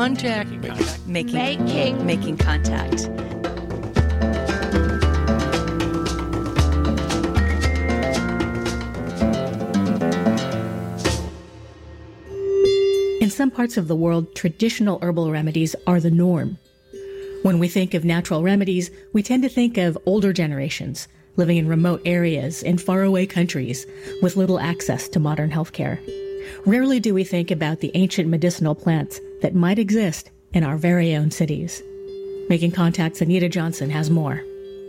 contact. Making contact. In some parts of the world, traditional herbal remedies are the norm. When we think of natural remedies, we tend to think of older generations living in remote areas in faraway countries with little access to modern healthcare. Rarely do we think about the ancient medicinal plants that might exist in our very own cities. Making Contact's Anita Johnson has more.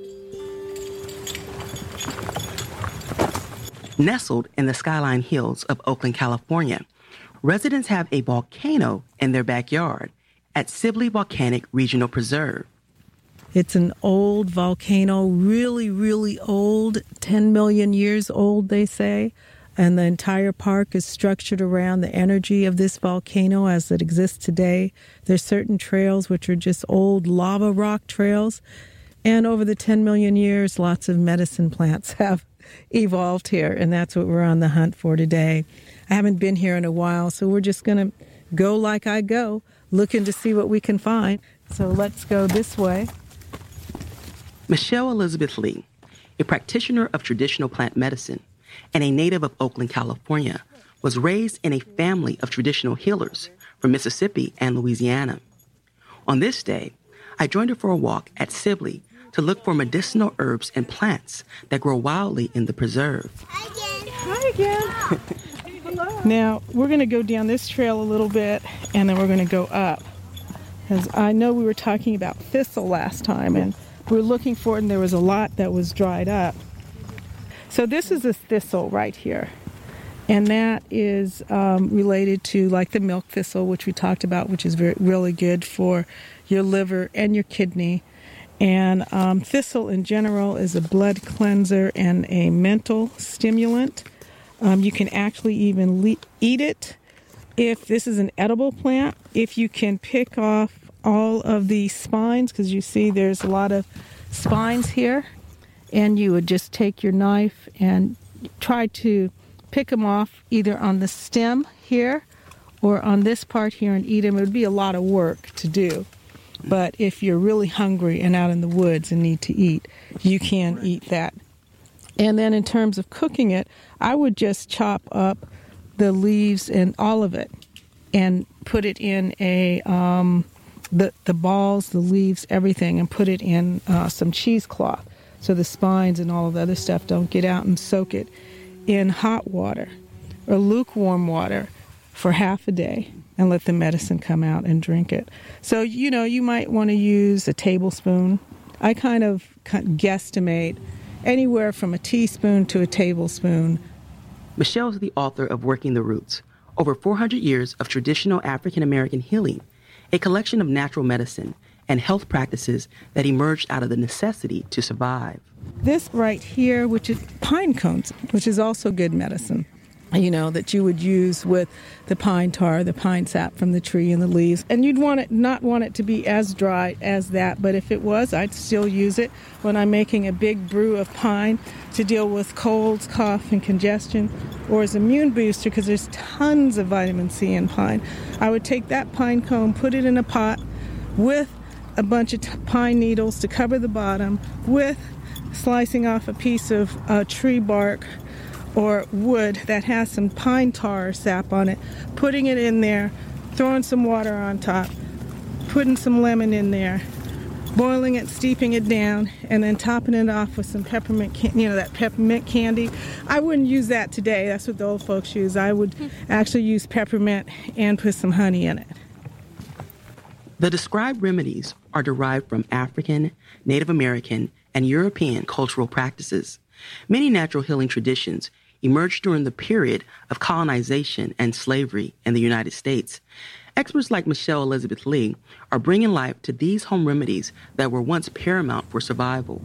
Nestled in the skyline hills of Oakland, California, residents have a volcano in their backyard at Sibley Volcanic Regional Preserve. It's an old volcano, really, really old, 10 million years old, they say. And the entire park is structured around the energy of this volcano as it exists today. There's certain trails which are just old lava rock trails. And over the 10 million years, lots of medicine plants have evolved here, and that's what we're on the hunt for today. I haven't been here in a while, so we're just going to go like I go, looking to see what we can find. So let's go this way. Michelle Elizabeth Lee, a practitioner of traditional plant medicine and a native of Oakland, California, was raised in a family of traditional healers from Mississippi and Louisiana. On this day, I joined her for a walk at Sibley to look for medicinal herbs and plants that grow wildly in the preserve. Hi again. Hello. Now, we're going to go down this trail a little bit, and then we're going to go up. Because I know we were talking about thistle last time, and we were looking for it, and there was a lot that was dried up. So this is a thistle right here. And that is related to like the milk thistle, which we talked about, which is really good for your liver and your kidney. And thistle in general is a blood cleanser and a mental stimulant. You can actually even eat it if this is an edible plant. If you can pick off all of the spines, because you see there's a lot of spines here, and you would just take your knife and try to pick them off either on the stem here or on this part here and eat them. It would be a lot of work to do. But if you're really hungry and out in the woods and need to eat, you can eat that. And then in terms of cooking it, I would just chop up the leaves and all of it and put it in the balls, the leaves, everything, and put it in some cheesecloth so the spines and all of the other stuff don't get out, and soak it in hot water or lukewarm water for half a day and let the medicine come out and drink it. So, you might want to use a tablespoon. I kind of guesstimate anywhere from a teaspoon to a tablespoon. Michelle is the author of Working the Roots, over 400 years of traditional African-American healing, a collection of natural medicine and health practices that emerged out of the necessity to survive. This right here, which is pine cones, which is also good medicine, that you would use with the pine tar, the pine sap from the tree and the leaves. And you'd not want it to be as dry as that, but if it was, I'd still use it when I'm making a big brew of pine to deal with colds, cough, and congestion, or as immune booster, because there's tons of vitamin C in pine. I would take that pine cone, put it in a pot with a bunch of pine needles to cover the bottom, with slicing off a piece of tree bark or wood that has some pine tar sap on it, putting it in there, throwing some water on top, putting some lemon in there, boiling it, steeping it down, and then topping it off with some peppermint, that peppermint candy. I wouldn't use that today. That's what the old folks use. I would actually use peppermint and put some honey in it. The described remedies are derived from African, Native American, and European cultural practices. Many natural healing traditions emerged during the period of colonization and slavery in the United States. Experts like Michelle Elizabeth Lee are bringing life to these home remedies that were once paramount for survival.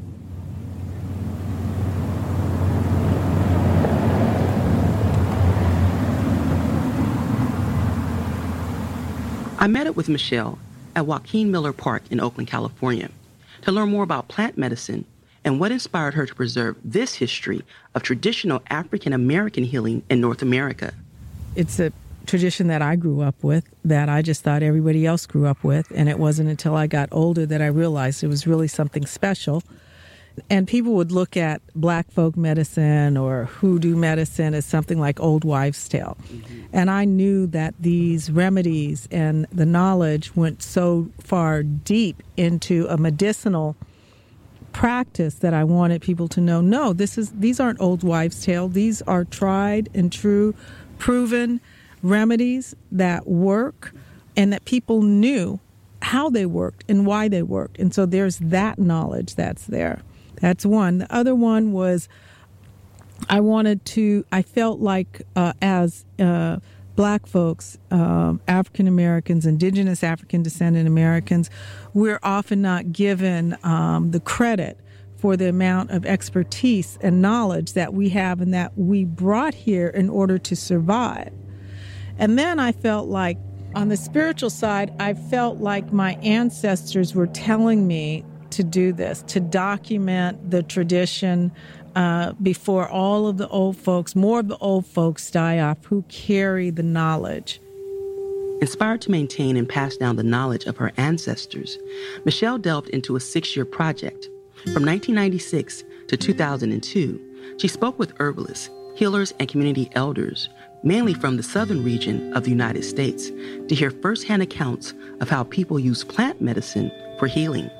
I met up with Michelle at Joaquin Miller Park in Oakland, California, to learn more about plant medicine and what inspired her to preserve this history of traditional African-American healing in North America. It's a tradition that I grew up with, that I just thought everybody else grew up with. And it wasn't until I got older that I realized it was really something special. And people would look at black folk medicine or hoodoo medicine as something like old wives' tale. Mm-hmm. And I knew that these remedies and the knowledge went so far deep into a medicinal practice that I wanted people to know, no, these aren't old wives' tale. These are tried and true, proven remedies that work, and that people knew how they worked and why they worked. And so there's that knowledge that's there. That's one. The other one was I felt like as black folks, African Americans, indigenous African descendant Americans, we're often not given the credit for the amount of expertise and knowledge that we have and that we brought here in order to survive. And then I felt like on the spiritual side, I felt like my ancestors were telling me to do this, to document the tradition before all of the old folks, more of the old folks die off who carry the knowledge. Inspired to maintain and pass down the knowledge of her ancestors, Michelle delved into a 6-year project. From 1996 to 2002, she spoke with herbalists, healers, and community elders, mainly from the southern region of the United States, to hear firsthand accounts of how people use plant medicine for healing.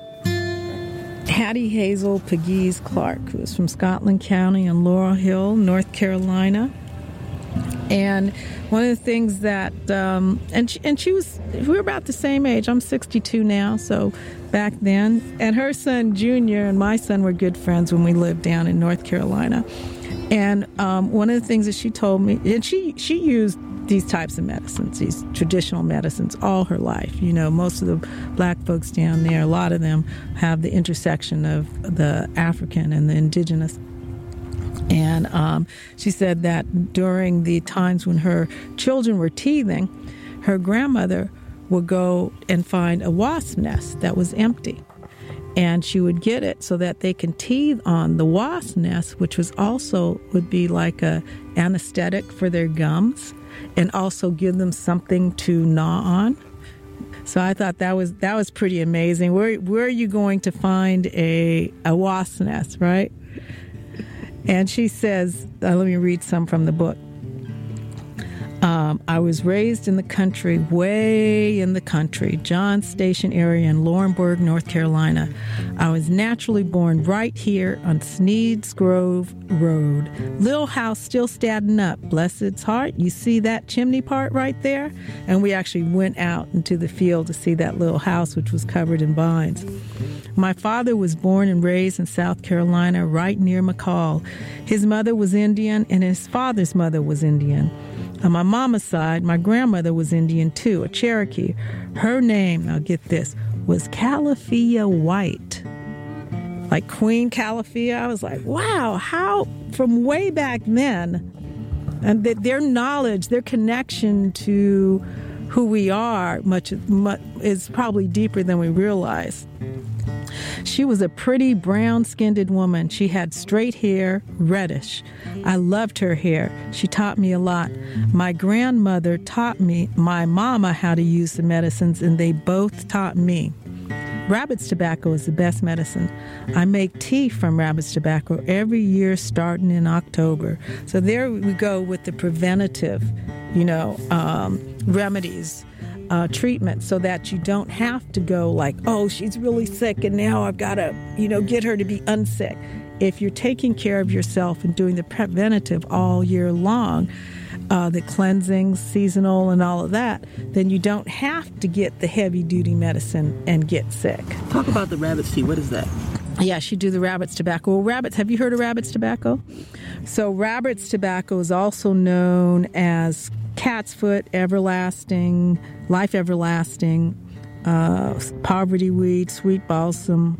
Hattie Hazel Pegues Clark, who was from Scotland County in Laurel Hill, North Carolina. And one of the things that, we were about the same age. I'm 62 now, so back then. And her son, Junior, and my son were good friends when we lived down in North Carolina. And one of the things that she told me, and she used these types of medicines, these traditional medicines, all her life. You know, most of the black folks down there, a lot of them have the intersection of the African and the indigenous. And she said that during the times when her children were teething, her grandmother would go and find a wasp nest that was empty. And she would get it so that they can teethe on the wasp nest, which would be like a anesthetic for their gums, and also give them something to gnaw on. So I thought that was pretty amazing. Where are you going to find a wasp nest, right? And she says, let me read some from the book. I was raised in the country, way in the country, Johns Station area in Laurinburg, North Carolina. I was naturally born right here on Sneed's Grove Road. Little house still standing up. Bless its heart. You see that chimney part right there? And we actually went out into the field to see that little house, which was covered in vines. My father was born and raised in South Carolina, right near McCall. His mother was Indian, and his father's mother was Indian. On my mama's side, my grandmother was Indian too, a Cherokee. Her name, now get this, was Calafia White. Like Queen Calafia. I was like, wow, how, from way back then, and their knowledge, their connection to who we are much is probably deeper than we realize. She was a pretty brown-skinned woman. She had straight hair, reddish. I loved her hair. She taught me a lot. My grandmother taught my mama how to use the medicines, and they both taught me. Rabbit's tobacco is the best medicine. I make tea from rabbit's tobacco every year starting in October. So there we go with the preventative, remedies. Treatment, so that you don't have to go like, oh, she's really sick and now I've got to, get her to be unsick. If you're taking care of yourself and doing the preventative all year long, the cleansing, seasonal, and all of that, then you don't have to get the heavy-duty medicine and get sick. Talk about the rabbit's tea. What is that? Yeah, she do the rabbit's tobacco. Well, have you heard of rabbit's tobacco? So rabbit's tobacco is also known as cat's foot, everlasting, life everlasting, poverty weed, sweet balsam,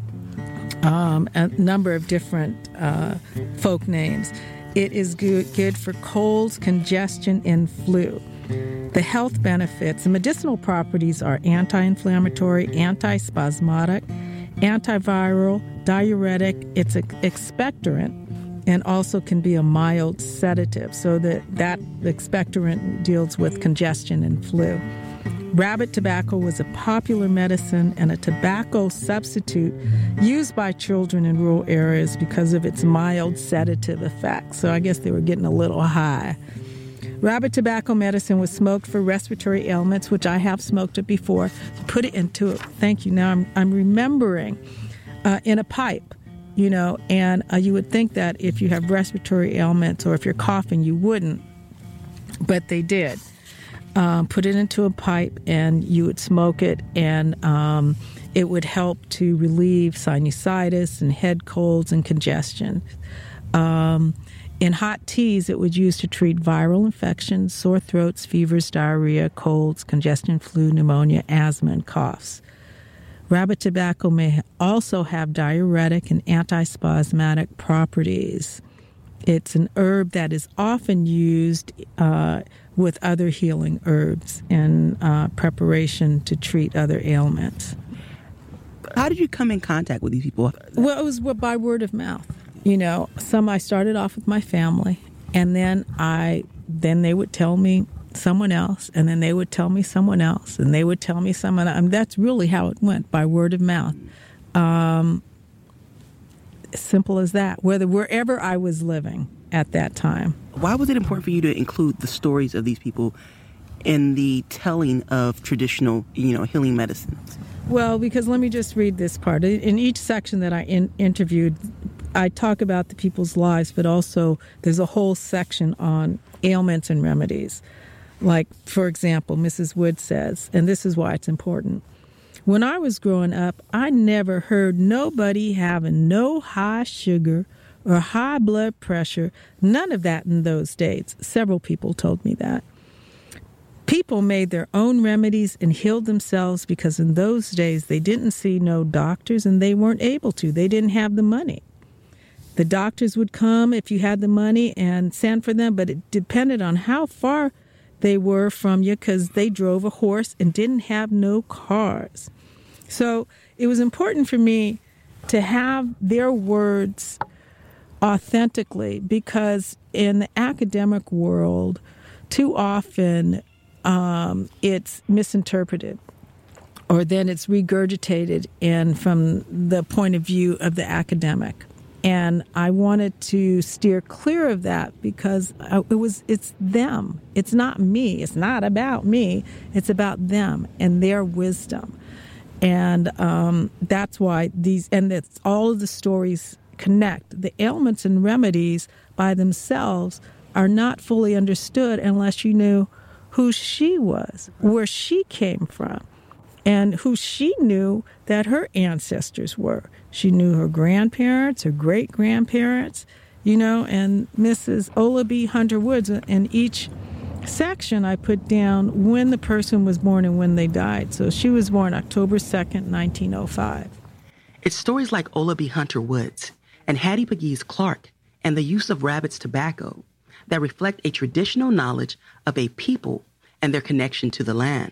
a number of different folk names. It is good for colds, congestion, and flu. The health benefits, the medicinal properties are anti-inflammatory, anti-spasmodic, antiviral, diuretic. It's an expectorant. and also can be a mild sedative, so that expectorant deals with congestion and flu. Rabbit tobacco was a popular medicine and a tobacco substitute used by children in rural areas because of its mild sedative effects. So I guess they were getting a little high. Rabbit tobacco medicine was smoked for respiratory ailments, which I have smoked it before. Put it into it. Thank you. Now I'm remembering in a pipe, and you would think that if you have respiratory ailments or if you're coughing, you wouldn't, but they did. Put it into a pipe and you would smoke it, and it would help to relieve sinusitis and head colds and congestion. In hot teas, it was used to treat viral infections, sore throats, fevers, diarrhea, colds, congestion, flu, pneumonia, asthma, and coughs. Rabbit tobacco may also have diuretic and antispasmodic properties. It's an herb that is often used with other healing herbs in preparation to treat other ailments. How did you come in contact with these people? Well, it was by word of mouth. Some I started off with my family, and then they would tell me someone else, and then they would tell me someone else, and they would tell me someone else. That's really how it went, by word of mouth. Simple as that, wherever I was living at that time. Why was it important for you to include the stories of these people in the telling of traditional, healing medicines? Well, because let me just read this part. In each section that I interviewed, I talk about the people's lives, but also there's a whole section on ailments and remedies. Like, for example, Mrs. Wood says, and this is why it's important, when I was growing up, I never heard nobody having no high sugar or high blood pressure, none of that in those days. Several people told me that. People made their own remedies and healed themselves because in those days they didn't see no doctors and they weren't able to. They didn't have the money. The doctors would come if you had the money and send for them, but it depended on how far they were from you because they drove a horse and didn't have no cars. So it was important for me to have their words authentically, because in the academic world, too often it's misinterpreted, or then it's regurgitated from the point of view of the academic. And I wanted to steer clear of that because it's them. It's not me. It's not about me. It's about them and their wisdom. And that's why that's all of the stories connect. The ailments and remedies by themselves are not fully understood unless you knew who she was, where she came from, and who she knew that her ancestors were. She knew her grandparents, her great-grandparents, and Mrs. Ola B. Hunter Woods. In each section, I put down when the person was born and when they died. So she was born October 2nd, 1905. It's stories like Ola B. Hunter Woods and Hattie Pegues Clark and the use of rabbit's tobacco that reflect a traditional knowledge of a people and their connection to the land.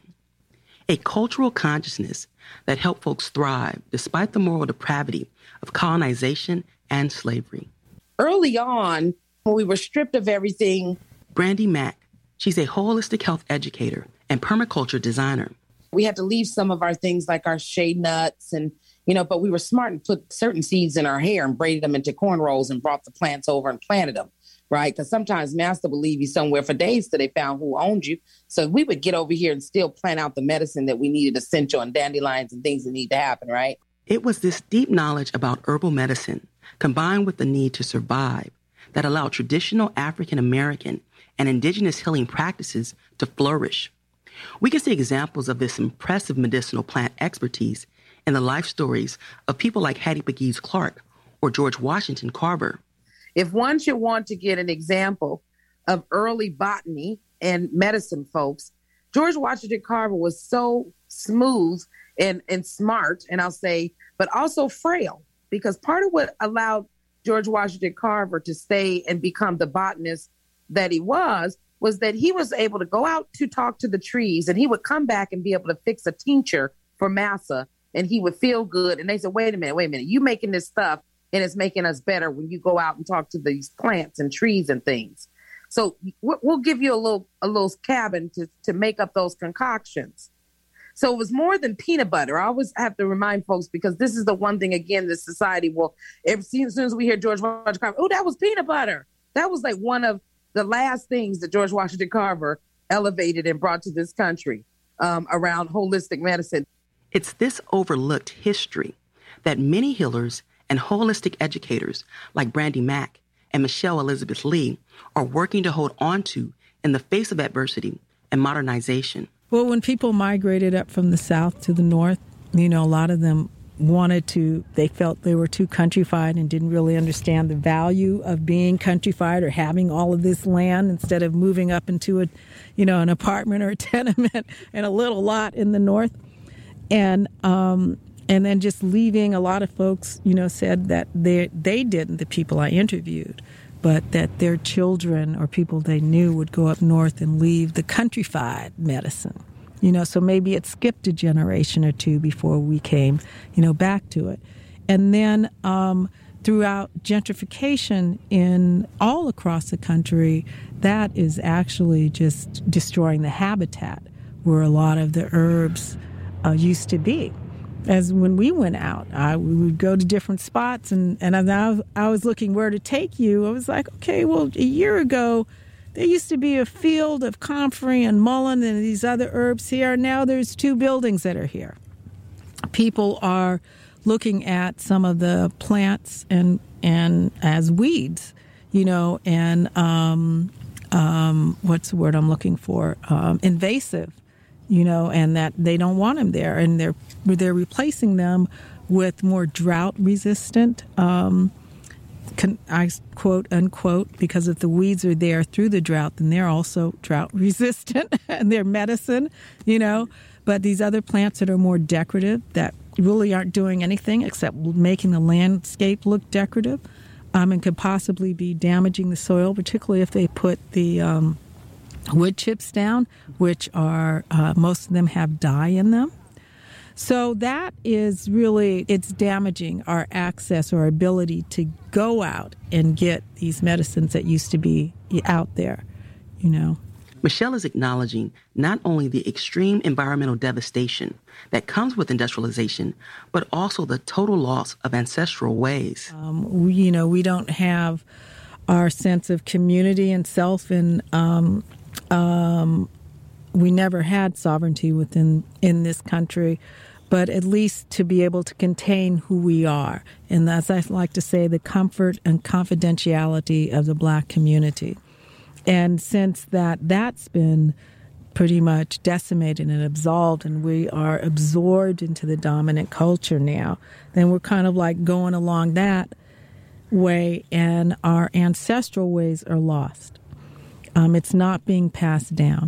A cultural consciousness that helped folks thrive despite the moral depravity of colonization and slavery. Early on, when we were stripped of everything. Brandy Mack, she's a holistic health educator and permaculture designer. We had to leave some of our things like our shea nuts and, but we were smart and put certain seeds in our hair and braided them into cornrows and brought the plants over and planted them. Right? Because sometimes master would leave you somewhere for days till they found who owned you. So we would get over here and still plant out the medicine that we needed, essential and dandelions and things that need to happen, right? It was this deep knowledge about herbal medicine combined with the need to survive that allowed traditional African American and indigenous healing practices to flourish. We can see examples of this impressive medicinal plant expertise in the life stories of people like Hattie Pegues Clark or George Washington Carver. If one should want to get an example of early botany and medicine folks, George Washington Carver was so smooth and smart, and I'll say, but also frail, because part of what allowed George Washington Carver to stay and become the botanist that he was that he was able to go out to talk to the trees, and he would come back and be able to fix a tincture for massa, and he would feel good. And they said, wait a minute, you making this stuff and it's making us better when you go out and talk to these plants and trees and things. So we'll give you a little cabin to make up those concoctions. So it was more than peanut butter. I always have to remind folks, because this is the one thing, again, this society will, as soon as we hear George Washington Carver, oh, that was peanut butter. That was like one of the last things that George Washington Carver elevated and brought to this country around holistic medicine. It's this overlooked history that many healers and holistic educators like Brandy Mack and Michelle Elizabeth Lee are working to hold on to in the face of adversity and modernization. Well, when people migrated up from the south to the north, a lot of them they felt they were too countrified and didn't really understand the value of being countrified or having all of this land instead of moving up into an apartment or a tenement and a little lot in the north. And then just leaving, a lot of folks, said that they didn't, the people I interviewed, but that their children or people they knew would go up north and leave the countrified medicine. So maybe it skipped a generation or two before we came, back to it. And then throughout gentrification in all across the country, that is actually just destroying the habitat where a lot of the herbs used to be. As when we went out, we would go to different spots, and as I was looking where to take you, I was like, okay, well, a year ago, there used to be a field of comfrey and mullein and these other herbs here. Now there's 2 buildings that are here. People are looking at some of the plants and as weeds, and what's the word I'm looking for? Invasive. And that they don't want them there, and they're replacing them with more drought-resistant, I quote unquote, because if the weeds are there through the drought, then they're also drought-resistant, and they're medicine, But these other plants that are more decorative, that really aren't doing anything except making the landscape look decorative, and could possibly be damaging the soil, particularly if they put the wood chips down, which are, most of them have dye in them. So that is really, it's damaging our access or ability to go out and get these medicines that used to be out there, Michelle is acknowledging not only the extreme environmental devastation that comes with industrialization, but also the total loss of ancestral ways. We don't have our sense of community and self, and we never had sovereignty in this country, but at least to be able to contain who we are. And as I like to say, the comfort and confidentiality of the Black community. And since that's been pretty much decimated and absolved, and we are absorbed into the dominant culture now, then we're kind of like going along that way, and our ancestral ways are lost. It's not being passed down.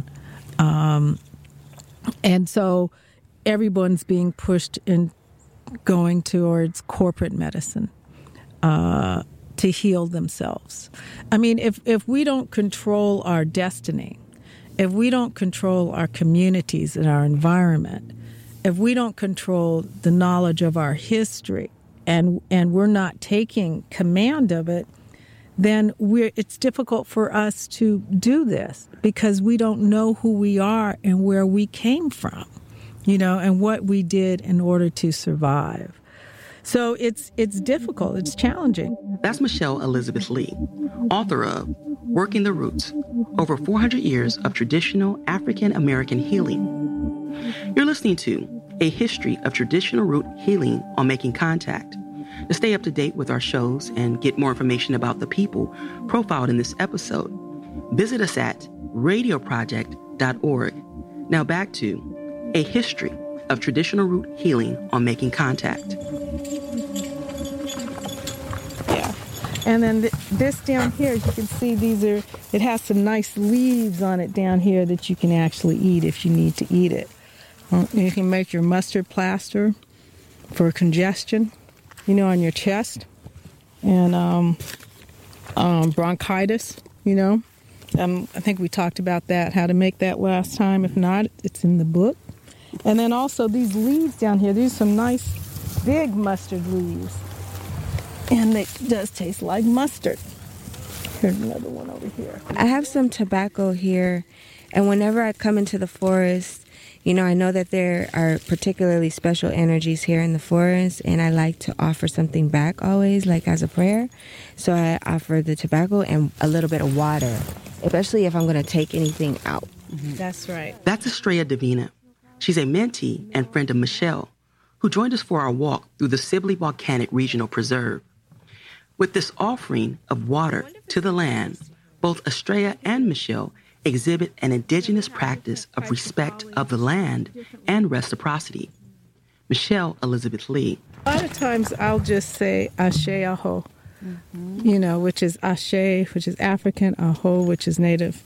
And so everyone's being pushed in going towards corporate medicine to heal themselves. I mean, if we don't control our destiny, if we don't control our communities and our environment, if we don't control the knowledge of our history, and we're not taking command of it, then it's difficult for us to do this because we don't know who we are and where we came from, and what we did in order to survive. So it's difficult. It's challenging. That's Michelle Elizabeth Lee, author of Working the Roots, Over 400 Years of Traditional African American Healing. You're listening to A History of Traditional Root Healing on Making Contact. To stay up to date with our shows and get more information about the people profiled in this episode, visit us at radioproject.org. Now back to A History of Traditional Root Healing on Making Contact. Yeah. And then this down here, as you can see, it has some nice leaves on it down here that you can actually eat if you need to eat it. You can make your mustard plaster for congestion, on your chest, and bronchitis, I think we talked about that, how to make that last time. If not, it's in the book. And then also these leaves down here, these are some nice big mustard leaves. And it does taste like mustard. Here's another one over here. I have some tobacco here, and whenever I come into the forest, I know that there are particularly special energies here in the forest, and I like to offer something back always, like as a prayer. So I offer the tobacco and a little bit of water, especially if I'm going to take anything out. Mm-hmm. That's right. That's Estrella Davina. She's a mentee and friend of Michelle, who joined us for our walk through the Sibley Volcanic Regional Preserve. With this offering of water to the land, both Estrella and Michelle exhibit an indigenous practice of respect of the land and reciprocity. Michelle Elizabeth Lee. A lot of times I'll just say Ashe Aho, which is Ashe, which is African, Aho, which is Native.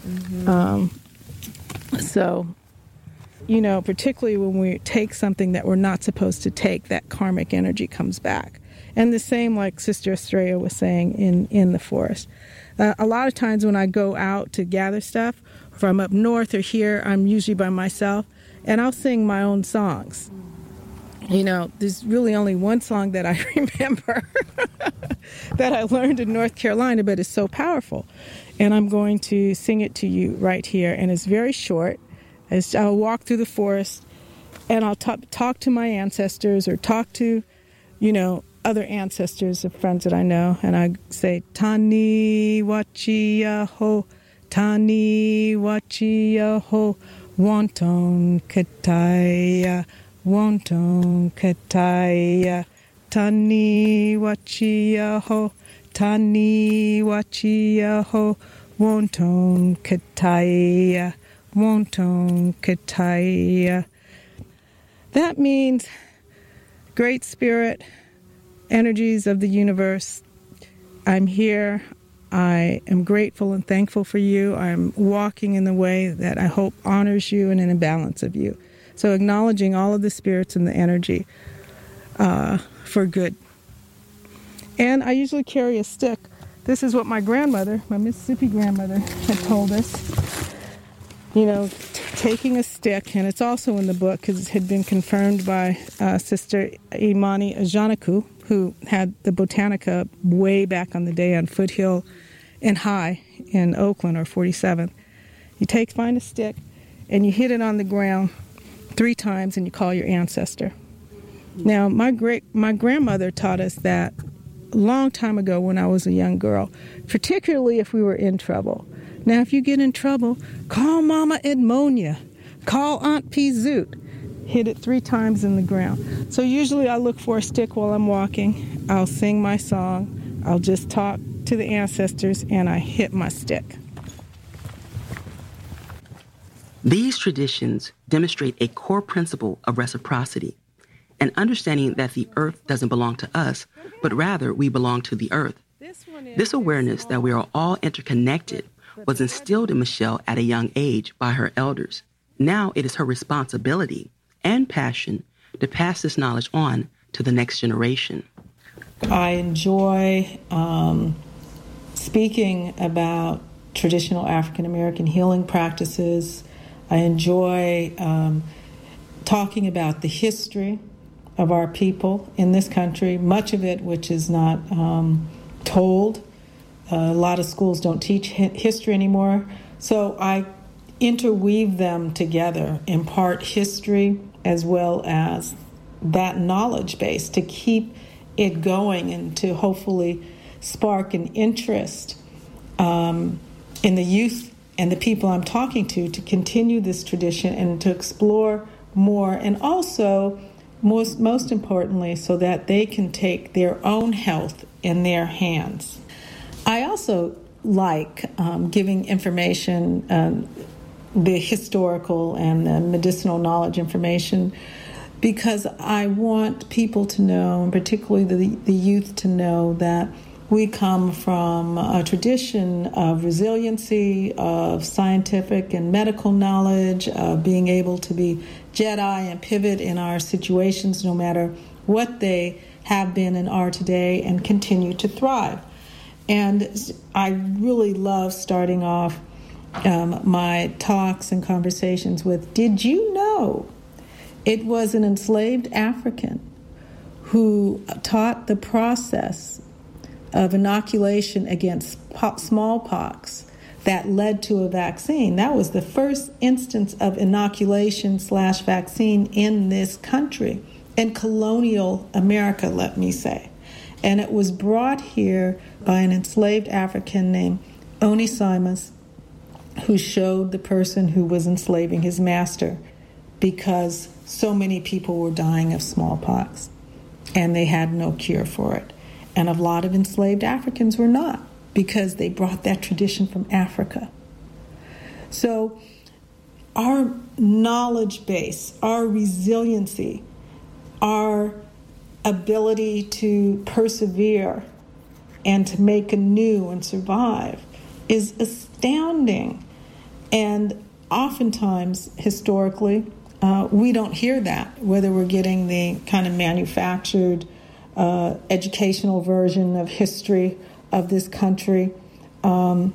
So, particularly when we take something that we're not supposed to take, that karmic energy comes back. And the same, like Sister Estrella was saying, in the forest. A lot of times when I go out to gather stuff, if I'm up north or here, I'm usually by myself, and I'll sing my own songs. There's really only one song that I remember that I learned in North Carolina, but it's so powerful. And I'm going to sing it to you right here, and it's very short. I'll walk through the forest, and I'll talk to my ancestors or talk to, other ancestors of friends that I know, and I say, Tani Wachia Ho, Tani Wachia Ho, Wonton Kataya, Wonton Kataya, Tani Wachia Ho, Tani Wachia Ho, Wonton Kataya, Wonton Kataya. That means Great Spirit, energies of the universe, I'm here. I am grateful and thankful for you. I'm walking in the way that I hope honors you and in a balance of you. So acknowledging all of the spirits and the energy for good. And I usually carry a stick. This is what my grandmother, my Mississippi grandmother, had told us. Taking a stick, and it's also in the book because it had been confirmed by Sister Imani Ajanaku, who had the Botanica way back on the day on Foothill and High in Oakland, or 47th. You find a stick, and you hit it on the ground 3 times, and you call your ancestor. Now, my grandmother taught us that a long time ago when I was a young girl, particularly if we were in trouble. Now, if you get in trouble, call Mama Edmonia, call Aunt P. Zoot. Hit it 3 times in the ground. So usually I look for a stick while I'm walking. I'll sing my song. I'll just talk to the ancestors, and I hit my stick. These traditions demonstrate a core principle of reciprocity, an understanding that the earth doesn't belong to us, but rather we belong to the earth. This awareness that we are all interconnected was instilled in Michelle at a young age by her elders. Now it is her responsibility and passion to pass this knowledge on to the next generation. I enjoy speaking about traditional African American healing practices. I enjoy talking about the history of our people in this country, much of it which is not told. A lot of schools don't teach history anymore. So I interweave them together, impart history as well as that knowledge base to keep it going and to hopefully spark an interest in the youth and the people I'm talking to continue this tradition and to explore more, and also most importantly so that they can take their own health in their hands. I also like giving information, the historical and the medicinal knowledge information, because I want people to know, and particularly the youth to know, that we come from a tradition of resiliency, of scientific and medical knowledge, of being able to be Jedi and pivot in our situations no matter what they have been and are today, and continue to thrive. And I really love starting off my talks and conversations with, did you know it was an enslaved African who taught the process of inoculation against smallpox that led to a vaccine. That was the first instance of inoculation/vaccine in this country, in colonial America, let me say. And it was brought here by an enslaved African named Onesimus, who showed the person who was enslaving his master, because so many people were dying of smallpox and they had no cure for it. And a lot of enslaved Africans were not, because they brought that tradition from Africa. So our knowledge base, our resiliency, our ability to persevere and to make anew and survive is astounding. And oftentimes, historically, we don't hear that, whether we're getting the kind of manufactured educational version of history of this country, or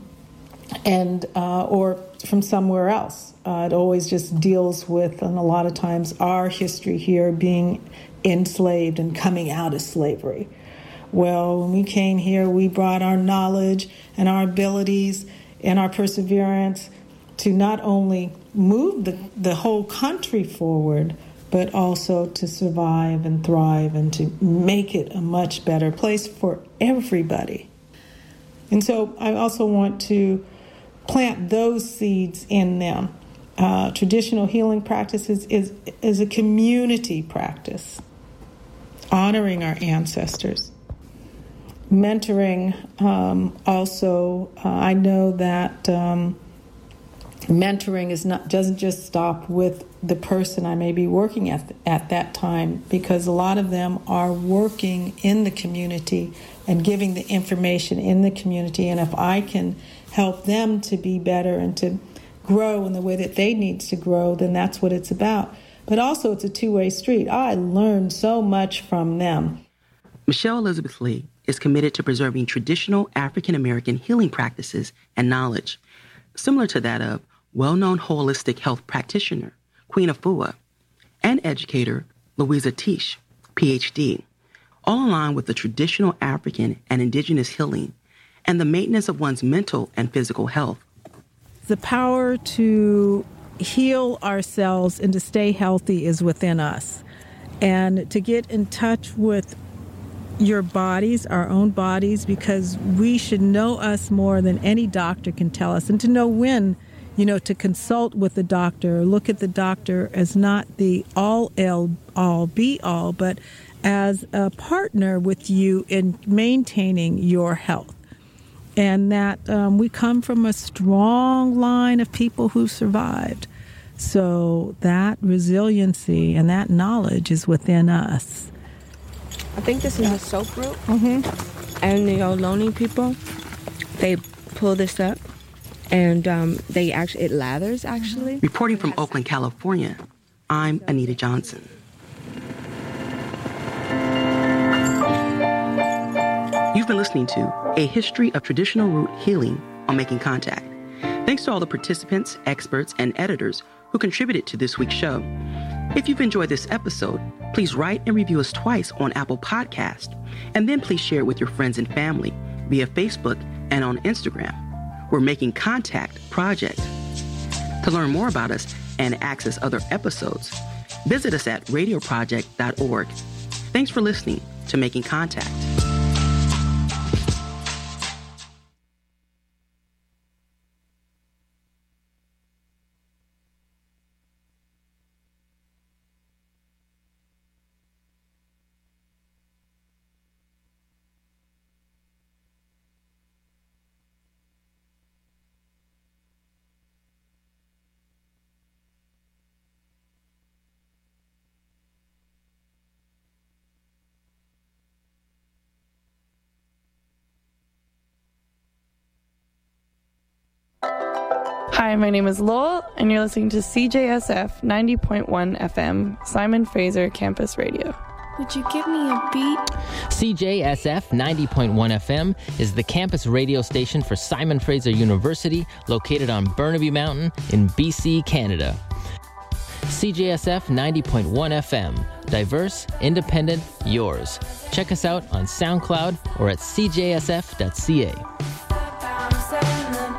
from somewhere else. It always just deals with, and a lot of times, our history here being enslaved and coming out of slavery. Well, when we came here, we brought our knowledge and our abilities and our perseverance to not only move the whole country forward, but also to survive and thrive and to make it a much better place for everybody. And so I also want to plant those seeds in them. Traditional healing practices is a community practice, honoring our ancestors. Mentoring also, I know that mentoring doesn't just stop with the person I may be working at that time, because a lot of them are working in the community and giving the information in the community. And if I can help them to be better and to grow in the way that they need to grow, then that's what it's about. But also it's a two-way street. I learned so much from them. Michelle Elizabeth Lee is committed to preserving traditional African-American healing practices and knowledge, similar to that of well-known holistic health practitioner Queen Afua and educator Louisa Tisch, Ph.D., all aligned with the traditional African and indigenous healing and the maintenance of one's mental and physical health. The power to heal ourselves and to stay healthy is within us. And to get in touch with your bodies, our own bodies, because we should know us more than any doctor can tell us, and to know when, to consult with the doctor, look at the doctor as not the all-be-all, but as a partner with you in maintaining your health. And that we come from a strong line of people who survived. So that resiliency and that knowledge is within us. I think this is a soap root. Mm-hmm. And the Ohlone people, they pull this up, and it lathers, actually. Reporting from Oakland, California, I'm Anita Johnson. You've been listening to A History of Traditional Root Healing on Making Contact. Thanks to all the participants, experts, and editors who contributed to this week's show. If you've enjoyed this episode, please write and review us twice on Apple Podcast, and then please share it with your friends and family via Facebook and on Instagram. We're Making Contact Project. To learn more about us and access other episodes, visit us at radioproject.org. Thanks for listening to Making Contact. Hi, my name is Lowell, and you're listening to CJSF 90.1 FM, Simon Fraser Campus Radio. Would you give me a beat? CJSF 90.1 FM is the campus radio station for Simon Fraser University, located on Burnaby Mountain in BC, Canada. CJSF 90.1 FM. Diverse, independent, yours. Check us out on SoundCloud or at cjsf.ca.